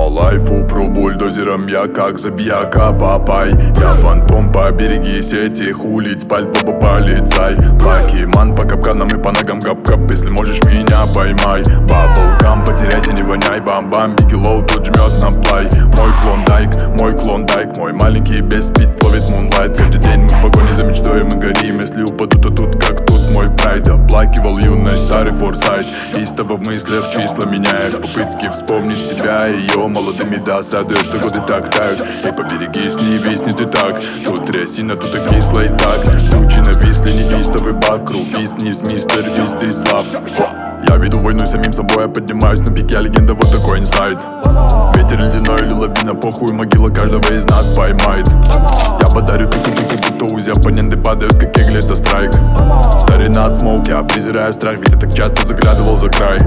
По лайфу про бульдозером я как забияка Папай. Я фантом, поберегись этих улиц, пальто полицай. Лакиман по капканам и по ногам кап-кап. Если можешь, меня поймай. Баблгам, потеряйся, не воняй. Бам-бам, Бигги Лоу тут жмет на плай. Мой клондайк, мой маленький без спид ловит мунлайт. Каждый день мы в погоне за мечтой, мы горим. Если упаду, то тут как тут мой прайд. Оплакивал юность, старый форсайт. Истово в мыслях числа меняешь. Попытки вспомнить себя и ее молодыми досадуешь, что годы так тают. И поберегись, не висни ты так. Тут трясина, тут и кисло и так. Тучи нависли, невистовый вокруг. Бизнес, мистер, Вистислав. Я веду войну с самим собой, я поднимаюсь на пик, я легенда, вот такой инсайд. Ветер ледяной или лавина, похуй, могила каждого из нас поймает. Я базарю будто узи, оппоненты падают, как кегли, это страйк. Старина смоук, я презираю страх, ведь я так часто заглядывал за край.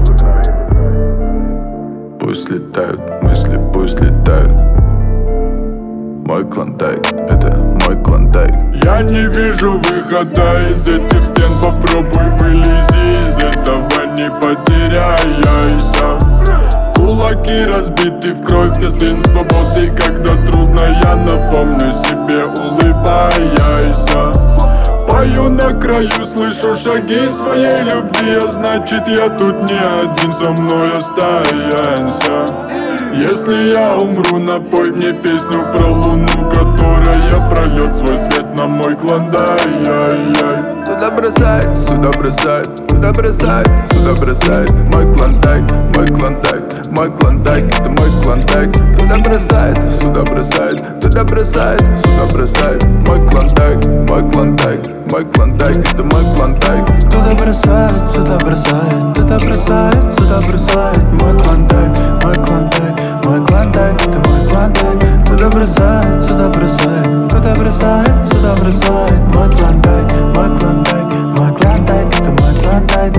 Пусть летают мысли, пусть летают. Мой клондайк, это мой клондайк. Я не вижу выхода из этих стен, попробуй вылези из этого, не потеряйся. Кулаки разбиты в кровь, ты сын свободы, когда трудно, я напомню себе, улыбайся. Пою на краю, слышу шаги своей любви, а значит я тут не один, со мной останься. Если я умру, напой мне песню про луну, которая прольет свой свет на мой клондайк. Туда бросает, сюда бросает, туда бросает, сюда бросает. Мой клондайк, мой клондайк, мой клондайк, это мой клондайк. Туда бросает, сюда бросает, туда бросает, сюда бросает. Мой клондайк, мой клондайк, мой клондайк, это мой клондайк. Туда бросает, сюда бросает, туда бросает, сюда бросает. Мой клондайк, мой клондайк, мой клондайк, это мой клондайк. Туда бросает, сюда бросает, туда бросает, сюда бросает. Мой клондайк, мой клондайк, мой клондайк, это мой клондайк,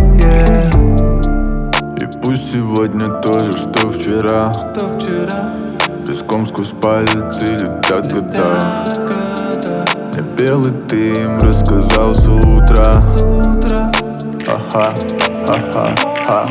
И пусть сегодня то же, что вчера. Песком сквозь пальцы летят года. Мне белый ты им рассказал с утра. Ха-ха.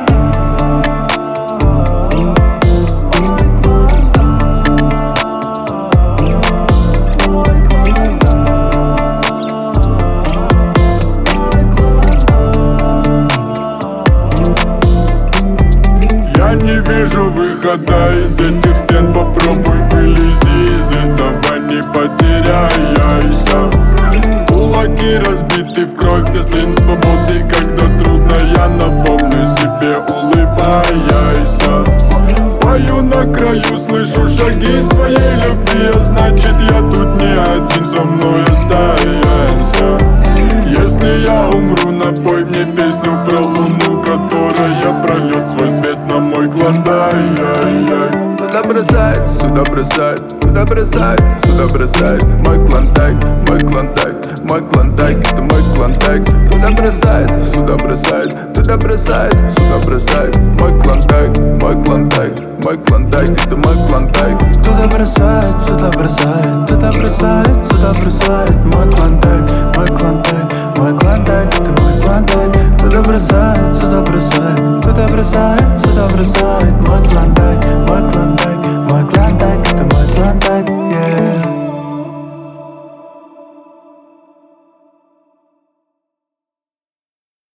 Я не вижу выхода из этих стен, попробуй вылези из этого, не потеряйся. Кулаки разбиты в кровь, ты сын свободы, когда трудно, я напомню себе, улыбайся. Пою на краю, слышу шаги своей любви, а значит я тут не один, со мной останься. Если я умру, напой мне песню про луну, которая прольет свой свет на мой клондайк. Туда бросает, сюда бросает, туда бросает, сюда бросает. Мой клондайк, мой клондайк, мой клондайк, это мой клондайк. Туда бросает, сюда бросает, туда бросает, сюда бросает. Мой клондайк, мой клондайк, мой клондайк, это мой клондайк. Туда бросает, сюда бросает, туда бросает, сюда бросает. Мой клондайк, мой клондайк.